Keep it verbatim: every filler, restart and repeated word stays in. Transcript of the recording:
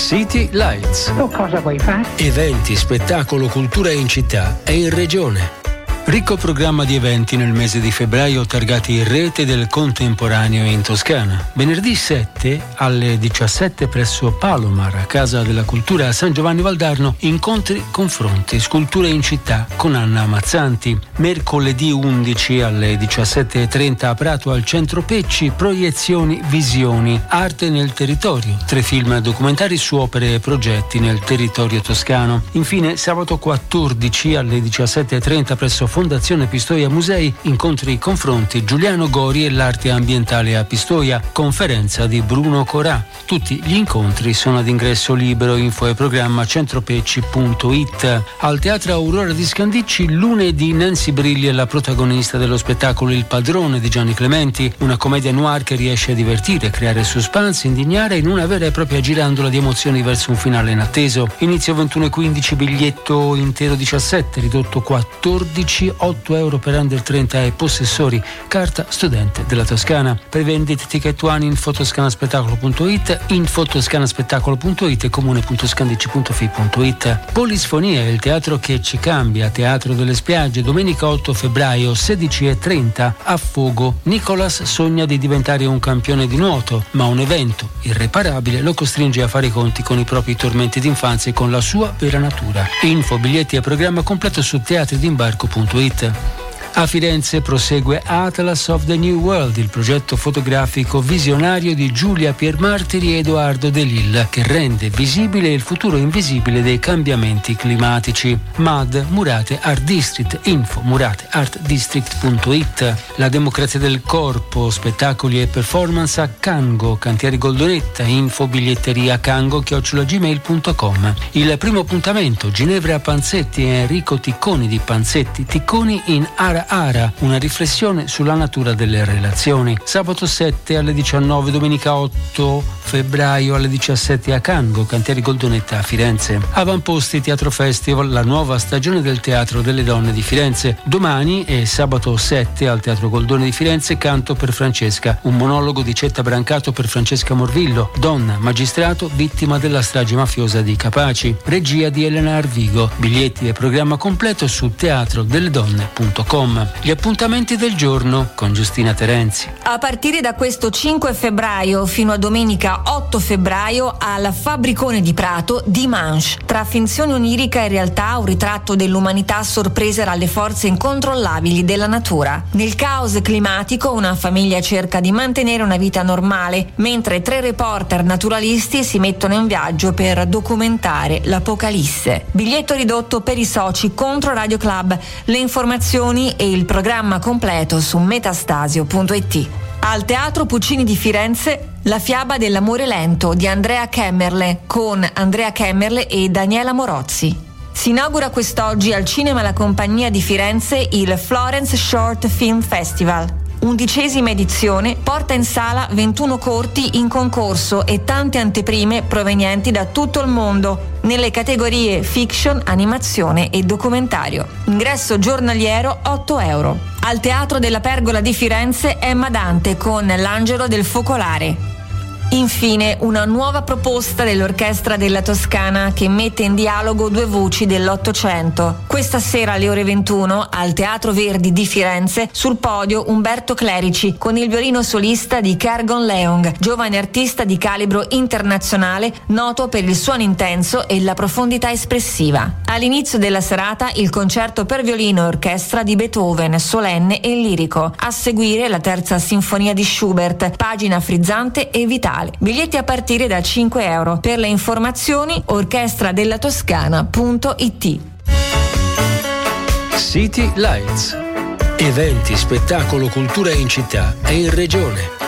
City Lights. Tu cosa vuoi fare? Eventi, spettacolo, cultura in città e in regione. Ricco programma di eventi nel mese di febbraio targati in rete del contemporaneo in Toscana. Venerdì sette alle diciassette presso Palomar, a Casa della Cultura a San Giovanni Valdarno, incontri, confronti, sculture in città con Anna Mazzanti. Mercoledì undici alle diciassette e trenta a Prato al Centro Pecci, proiezioni, visioni, arte nel territorio. Tre film documentari su opere e progetti nel territorio toscano. Infine sabato quattordici alle diciassette e trenta presso Fondazione Pistoia Musei, incontri, confronti, Giuliano Gori e l'arte ambientale a Pistoia, conferenza di Bruno Corà. Tutti gli incontri sono ad ingresso libero. Info e programma centropecci punto it. Al Teatro Aurora di Scandicci lunedì Nancy Brilli è la protagonista dello spettacolo Il Padrone di Gianni Clementi, una commedia noir che riesce a divertire, creare suspense, indignare in una vera e propria girandola di emozioni verso un finale inatteso. Inizio ventuno e quindici, biglietto intero diciassette, ridotto quattordici, otto euro per under trenta e possessori, carta studente della Toscana. Per vendite Ticket One, info toscanaspettacolo punto it, info toscanaspettacolo punto it e comune punto scandicci punto fi punto it. Polisfonia è il teatro che ci cambia, Teatro delle Spiagge, domenica otto febbraio, sedici e trenta, a Fogo. Nicolas sogna di diventare un campione di nuoto, ma un evento irreparabile lo costringe a fare i conti con i propri tormenti d'infanzia e con la sua vera natura. Info, biglietti e programma completo su teatri d'imbarco punto it. A Firenze prosegue Atlas of the New World, il progetto fotografico visionario di Giulia Piermartiri e Edoardo De Lille, che rende visibile il futuro invisibile dei cambiamenti climatici. M A D, Murate Art District, info murate art district punto it. La democrazia del corpo, spettacoli e performance a Cango, Cantieri Goldonetta, info biglietteria cango chiocciola gmail punto com. Il primo appuntamento, Ginevra Panzetti e Enrico Ticconi di Panzetti Ticconi in Ara Ara, una riflessione sulla natura delle relazioni. Sabato sette alle diciannove, domenica otto febbraio alle diciassette a Cango, Cantieri Goldonetta a Firenze. Avamposti Teatro Festival, la nuova stagione del Teatro delle Donne di Firenze. Domani e sabato sette al Teatro Goldone di Firenze, Canto per Francesca, un monologo di Cetta Brancato per Francesca Morvillo, donna, magistrato, vittima della strage mafiosa di Capaci. Regia di Elena Arvigo. Biglietti e programma completo su teatro delle donne punto com. Gli appuntamenti del giorno con Giustina Terenzi. A partire da questo cinque febbraio fino a domenica otto febbraio al Fabbricone di Prato Dimanche. Tra finzione onirica e realtà, un ritratto dell'umanità sorpresa dalle forze incontrollabili della natura. Nel caos climatico una famiglia cerca di mantenere una vita normale, mentre tre reporter naturalisti si mettono in viaggio per documentare l'apocalisse. Biglietto ridotto per i soci contro Radio Club. Le informazioni e il programma completo su metastasio punto it. Al Teatro Puccini di Firenze, La fiaba dell'amore lento di Andrea Kemmerle con Andrea Kemmerle e Daniela Morozzi. Si inaugura quest'oggi al Cinema La Compagnia di Firenze il Florence Short Film Festival. Undicesima edizione porta in sala ventuno corti in concorso e tante anteprime provenienti da tutto il mondo nelle categorie fiction, animazione e documentario. Ingresso giornaliero otto euro. Al Teatro della Pergola di Firenze Emma Dante con L'Angelo del Focolare. Infine, una nuova proposta dell'Orchestra della Toscana che mette in dialogo due voci dell'Ottocento. Questa sera alle ore ventuno al Teatro Verdi di Firenze, sul podio Umberto Clerici con il violino solista di Kergon Leong, giovane artista di calibro internazionale noto per il suono intenso e la profondità espressiva. All'inizio della serata il concerto per violino e orchestra di Beethoven, solenne e lirico. A seguire la terza sinfonia di Schubert, pagina frizzante e vitale. Biglietti a partire da cinque euro. Per le informazioni orchestra della toscana punto it. City Lights. Eventi, spettacolo, cultura in città e in regione.